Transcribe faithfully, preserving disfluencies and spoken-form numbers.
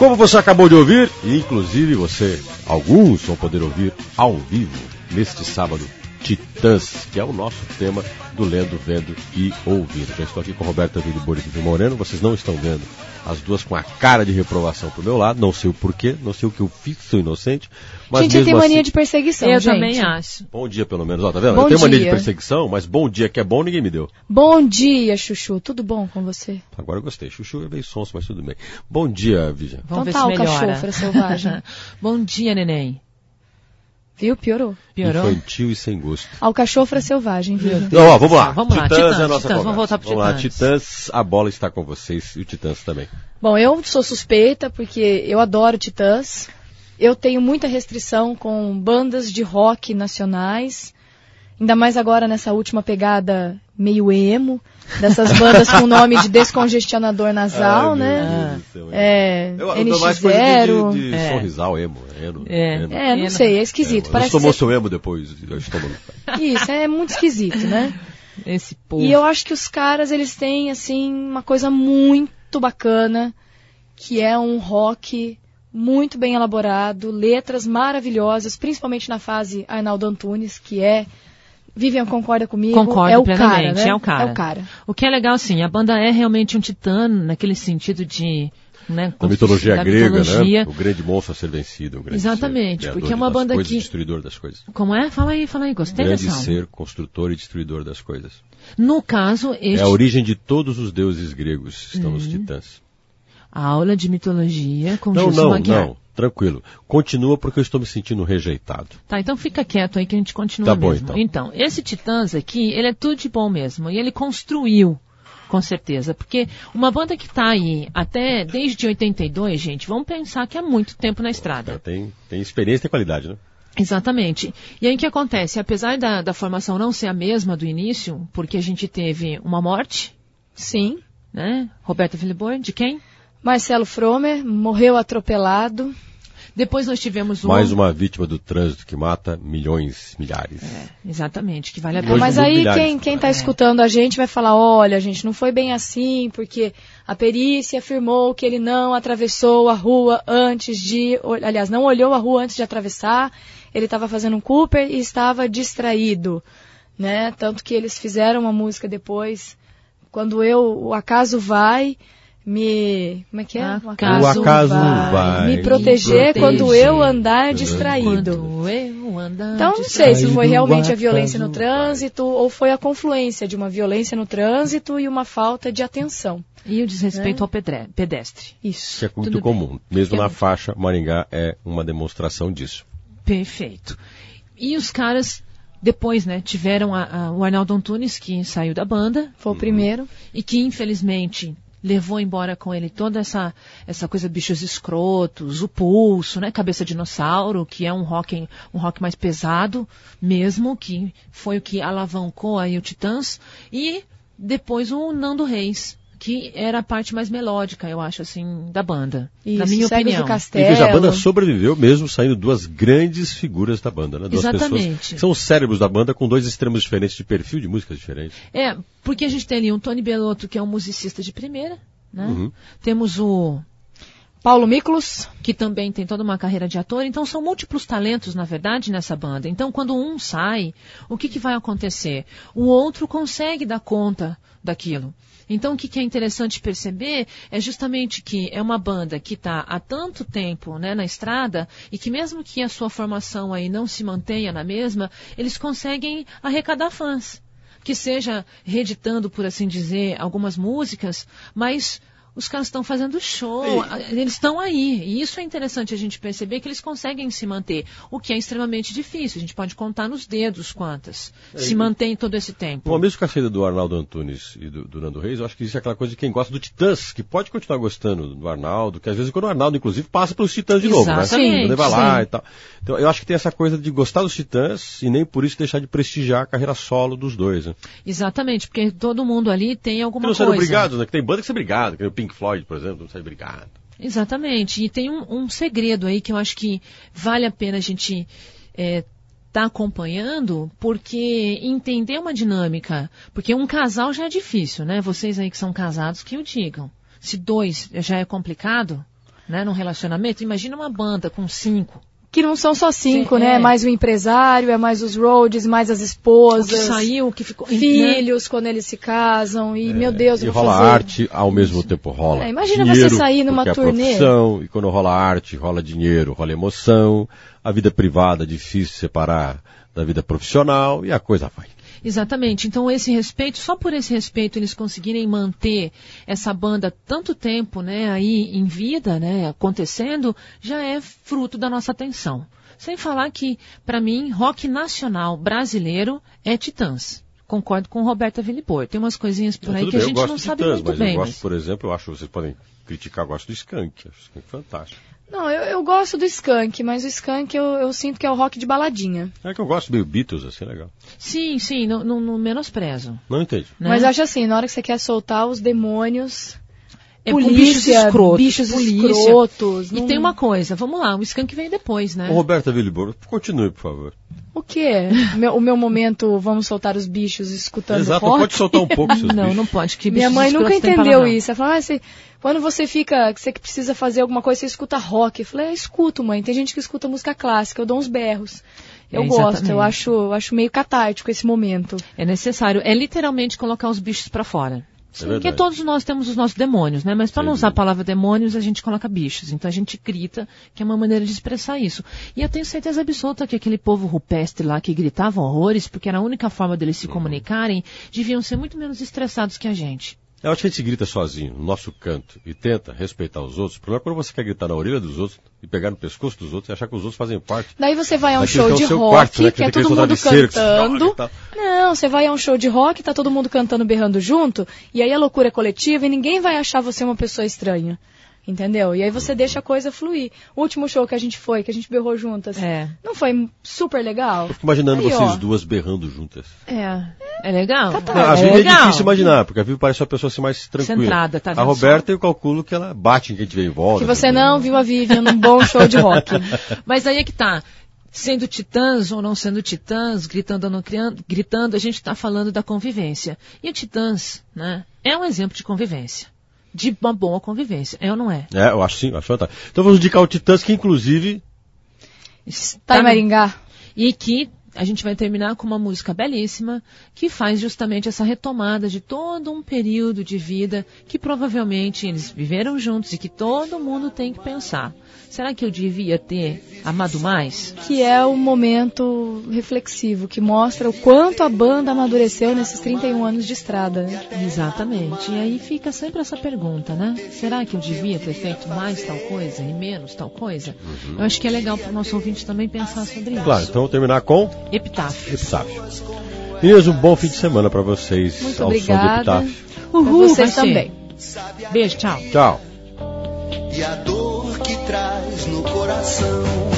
Como você acabou de ouvir, e inclusive você, alguns vão poder ouvir ao vivo neste sábado, Titãs, que é o nosso tema do Lendo, Vendo e Ouvindo. Já estou aqui com Roberta Wilibor e Vivi Moreno, vocês não estão vendo as duas com a cara de reprovação pro meu lado, não sei o porquê, não sei o que eu fiz, sou inocente. Mas gente, tem mania assim, de perseguição, eu gente. também acho. Bom dia, pelo menos, ó, tá vendo? Bom eu tenho mania dia. de perseguição, mas bom dia que é bom ninguém me deu. Bom dia, Chuchu, tudo bom com você? Agora eu gostei, Chuchu é meio sonso, mas tudo bem. Bom dia, Vivian. Vamos então ver tá, se o melhora. cachofra selvagem. Bom dia, neném. Viu? Piorou. Piorou? Infantil e sem gosto. Alcachofra selvagem, viu? Não, ó, vamos lá. Vamos lá, Titãs, Titãs, é a nossa Titãs, conversa. vamos voltar pro Vamos lá, Titãs. Titãs, a bola está com vocês e o Titãs também. Bom, eu sou suspeita porque eu adoro Titãs. Eu tenho muita restrição com bandas de rock nacionais. Ainda mais agora nessa última pegada meio emo. Dessas bandas com nome de descongestionador nasal, Ai, né? meu Deus do céu, É, eu, eu N dou X mais coisa zero. de, de, de É. sorrisal, emo. emo, É. emo. É, não sei, é esquisito. É, Parece eu tomou ser... seu emo depois, eu estou maluco. Isso, é muito esquisito, né? Esse povo. E eu acho que os caras, eles têm, assim, uma coisa muito bacana, que é um rock muito bem elaborado, letras maravilhosas, principalmente na fase Arnaldo Antunes, que é... Vivian concorda comigo? Concordo é o plenamente, cara, né? é o cara. É o cara. O que é legal, assim, a banda é realmente um titã, naquele sentido de... Né, Da mitologia da grega, mitologia. né? O grande monstro a ser vencido. O grande Exatamente, ser, porque é uma das banda coisas, que... destruidor das coisas. Como é? Fala aí, fala aí, gostei Grande dessa ser, construtor e destruidor das coisas. No caso, este... É a origem de todos os deuses gregos, estão nos titãs. A aula de mitologia com Não, Gilson não, Aguiar. não. Tranquilo. Continua porque eu estou me sentindo rejeitado. Tá, então fica quieto aí que a gente continua Tá bom, mesmo. então. Então, esse Titãs aqui, ele é tudo de bom mesmo. E ele construiu, com certeza. Porque uma banda que tá aí até desde oitenta e dois, gente, vamos pensar que há muito tempo na estrada. Tem, tem experiência e qualidade, né? Exatamente. E aí o que acontece? Apesar da, da formação não ser a mesma do início, porque a gente teve uma morte, Sim. né? Roberta Wilibor, de quem? Marcelo Fromer morreu atropelado. Depois nós tivemos um... Mais uma vítima do trânsito que mata milhões, milhares. É, exatamente, que vale a Hoje pena. Mas mudou aí milhares quem, de quem tá coisas. escutando a gente vai falar, olha, gente, não foi bem assim, porque a perícia afirmou que ele não atravessou a rua antes de... Aliás, não olhou a rua antes de atravessar, ele estava fazendo um Cooper e estava distraído, né? Tanto que eles fizeram uma música depois, quando eu, o acaso vai... Me. Como é que é? Acaso O acaso vai me proteger me quando proteger. eu andar distraído. Quando eu andar Então, não sei se foi Distraído, realmente a violência no acaso trânsito ou foi a confluência de uma violência no trânsito e uma falta de atenção. E o desrespeito É. ao pedre- pedestre. Isso. Que é muito Tudo comum. bem. Mesmo Que é na muito- faixa, Maringá é uma demonstração disso. Perfeito. E os caras, depois, né, tiveram a- a- o Arnaldo Antunes, que saiu da banda, Foi o primeiro. e que, infelizmente, levou embora com ele toda essa, essa coisa bichos escrotos, o pulso, né, cabeça de dinossauro, que é um rock, um rock mais pesado mesmo, que foi o que alavancou aí o Titãs, e depois o Nando Reis, que era a parte mais melódica, eu acho, assim, da banda, Isso, na minha Cegos opinião. do E Castelo. veja, a banda sobreviveu mesmo saindo duas grandes figuras da banda, né? Duas Exatamente. pessoas que são os cérebros da banda com dois extremos diferentes de perfil de músicas diferentes. É, porque a gente tem ali um Tony Bellotto, que é um musicista de primeira, né? Uhum. Temos o... Paulo Miklos. que também tem toda uma carreira de ator. Então, são múltiplos talentos, na verdade, nessa banda. Então, quando um sai, o que, que vai acontecer? O outro consegue dar conta daquilo. Então, o que, que é interessante perceber é justamente que é uma banda que está há tanto tempo, né, na estrada e que mesmo que a sua formação aí não se mantenha na mesma, eles conseguem arrecadar fãs. Que seja reeditando, por assim dizer, algumas músicas, mas os caras estão fazendo show, eles estão aí. E isso é interessante a gente perceber que eles conseguem se manter, o que é extremamente difícil. A gente pode contar nos dedos quantas se mantém todo esse tempo. Bom, mesmo com a saída do Arnaldo Antunes e do, do Nando Reis, eu acho que existe aquela coisa de quem gosta do Titãs, que pode continuar gostando do Arnaldo, que às vezes quando o Arnaldo, inclusive, passa pelos Titãs de novo, né? Exatamente, Quando ele vai lá sim. e tal. Então, eu acho que tem essa coisa de gostar dos Titãs e nem por isso deixar de prestigiar a carreira solo dos dois, né? Exatamente, porque todo mundo ali tem alguma Que não coisa. saíram brigados, né? Que tem banda que sai brigado, que nem o Pink Floyd, por exemplo, não sai brigado. Exatamente. E tem um, um segredo aí que eu acho que vale a pena a gente é, tá acompanhando, porque entender uma dinâmica, porque um casal já é difícil, né? Vocês aí que são casados que o digam. Se dois já é complicado, né, num relacionamento, imagina uma banda com cinco. Que não são só cinco, Sim, né? é. É mais o empresário, é mais os roads, mais as esposas. O que saiu, o que ficou... Filhos, né? Quando eles se casam. E, é, meu Deus, e eu vou rola fazer... arte, ao mesmo tempo rola é, imagina dinheiro, você sair numa porque turnê. É profissão, e quando rola arte, rola dinheiro, rola emoção. A vida privada é difícil separar da vida profissional e a coisa vai. Exatamente. Então, esse respeito, só por esse respeito eles conseguirem manter essa banda tanto tempo, né, aí em vida, né, acontecendo, já é fruto da nossa atenção. Sem falar que, para mim, rock nacional brasileiro é Titãs. Concordo com Roberta Williborg. Tem umas coisinhas por aí que bem, a gente não sabe Titãs, muito mas bem. Eu gosto, mas... por exemplo, eu acho, vocês podem criticar, eu gosto do Skank. Acho o Skank fantástico. Não, eu, eu gosto do Skank, mas o Skank eu, eu sinto que é o rock de baladinha. É que eu gosto meio Beatles, assim, legal. Sim, sim, não, não, não menosprezo. Não entendi. Né? Mas acho assim, na hora que você quer soltar os demônios... É, polícia, bichos escrotos. Bichos polícia. escrotos. E não... tem uma coisa, vamos lá, o Skank veio depois, né? Ô, Roberta Williborg, continue, por favor. O quê? meu, o meu momento, vamos soltar os bichos escutando Exato, rock? pode soltar um pouco seus Não, bichos. não pode. Que Minha mãe nunca escrotos entendeu isso. Ela falou, ah, você, quando você fica, que você precisa fazer alguma coisa, você escuta rock. Eu falei, ah, escuto, mãe. Tem gente que escuta música clássica, eu dou uns berros. Eu É, gosto, eu acho, eu acho meio catártico esse momento. É necessário, é literalmente colocar os bichos pra fora. Sim, é porque todos nós temos os nossos demônios, né? Mas para não usar a palavra demônios, a gente coloca bichos. Então a gente grita, que é uma maneira de expressar isso. E eu tenho certeza absoluta que aquele povo rupestre lá que gritava horrores, porque era a única forma deles se comunicarem, deviam ser muito menos estressados que a gente. Eu acho que a gente grita sozinho, no nosso canto, e tenta respeitar os outros. O problema é quando você quer gritar na orelha dos outros e pegar no pescoço dos outros e achar que os outros fazem parte. Daí você vai a um daquilo show que é de o seu rock, quarto, né? que é Aquele todo mundo soltar de cantando. cerco, Não, você vai a um show de rock, tá todo mundo cantando, berrando junto, e aí a loucura é coletiva e ninguém vai achar você uma pessoa estranha. Entendeu? E aí você deixa a coisa fluir. O último show que a gente foi, que a gente berrou juntas, É. não foi super legal? Eu fico imaginando Aí, vocês ó. duas berrando juntas. É. É legal? Tá, tá. Não, a é Vivi é legal. difícil imaginar, porque a Vivi parece uma pessoa assim mais tranquila. Centrada, tá A vendo Roberta, eu calculo que ela bate em quem tiver em volta. Que você não viu a Vivian num bom show de rock. Mas aí é que tá. Sendo Titãs ou não sendo Titãs, gritando ou não criando, gritando, a gente está falando da convivência. E o Titãs, né, é um exemplo de convivência. De uma boa convivência, é ou não é? É, eu acho sim, eu acho fantástico. Então vamos indicar o Titãs, que inclusive... Tá em Maringá. E que a gente vai terminar com uma música belíssima que faz justamente essa retomada de todo um período de vida que provavelmente eles viveram juntos e que todo mundo tem que pensar. Será que eu devia ter amado mais? Que é o momento reflexivo, que mostra o quanto a banda amadureceu nesses trinta e um anos de estrada. Né? Exatamente. E aí fica sempre essa pergunta, né? Será que eu devia ter feito mais tal coisa e menos tal coisa? Uhum. Eu acho que é legal para o nosso ouvinte também pensar sobre isso. Claro, então vamos terminar com... Epitáfio. Epitáfio. Inês, um bom fim de semana para vocês. Muito ao obrigada. som do Epitáfio. Uhul, vocês também. Beijo, tchau. Tchau. E a dor que traz no coração